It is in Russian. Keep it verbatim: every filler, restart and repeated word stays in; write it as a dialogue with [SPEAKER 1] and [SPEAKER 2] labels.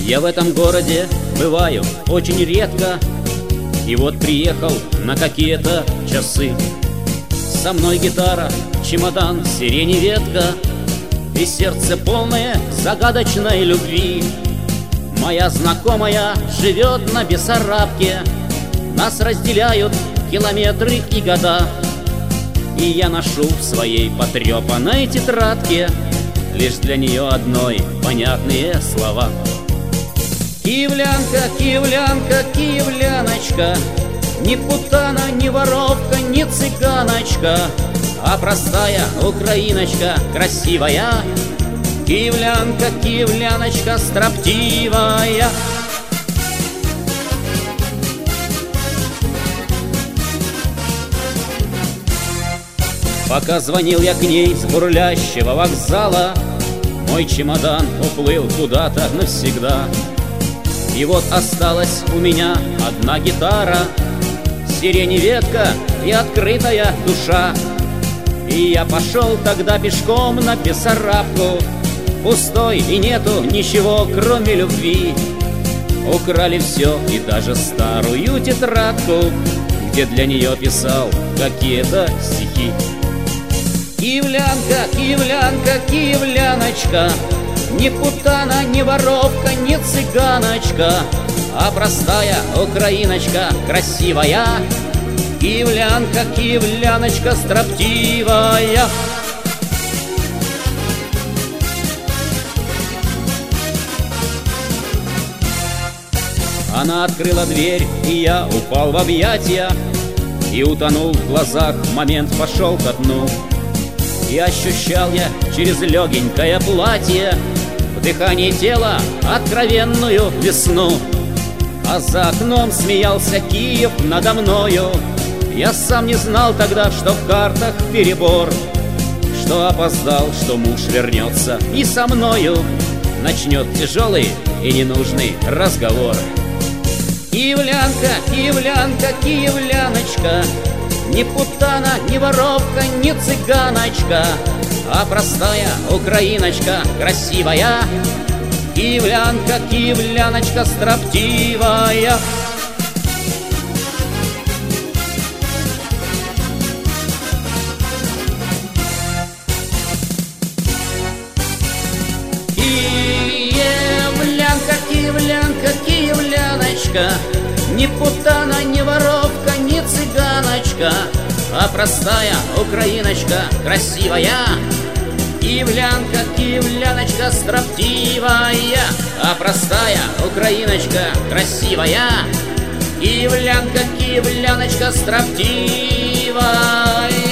[SPEAKER 1] Я в этом городе бываю очень редко, и вот приехал на какие-то часы. Со мной гитара, чемодан, сирени ветка, и сердце полное загадочной любви. Моя знакомая живет на Бессарабке, нас разделяют километры и года. И я ношу в своей потрепанной тетрадке лишь для нее одной понятные слова. Киевлянка, киевлянка, киевляночка, ни путана, ни воровка, ни цыганочка, а простая украиночка красивая. Киевлянка, киевляночка строптивая. Пока звонил я к ней с бурлящего вокзала, мой чемодан уплыл куда-то навсегда. И вот осталась у меня одна гитара, сирени ветка и открытая душа. И я пошел тогда пешком на Бессарабку, пустой и нету ничего, кроме любви. Украли все и даже старую тетрадку, где для нее писал какие-то стихи. Киевлянка, киевлянка, киевляночка, ни путана, ни воровка, ни цыганочка, а простая украиночка красивая. Киевлянка, киевляночка строптивая. Она открыла дверь, и я упал в объятия, и утонул в глазах, момент пошел ко дну. И ощущал я через легенькое платье в дыхании тела откровенную весну. А за окном смеялся Киев надо мною. Я сам не знал тогда, что в картах перебор, что опоздал, что муж вернется и со мною начнет тяжелый и ненужный разговор. Киевлянка, киевлянка, киевляночка, ни путана, ни воровка, ни цыганочка, а простая украиночка красивая. Киевлянка, киевляночка строптивая. Киевлянка, киевлянка, киевляночка, ни путана, ни воровка, ни цыганочка, а простая украиночка красивая. Киевлянка, киевляночка строптивая, а простая украиночка красивая. Киевлянка, киевляночка строптивая.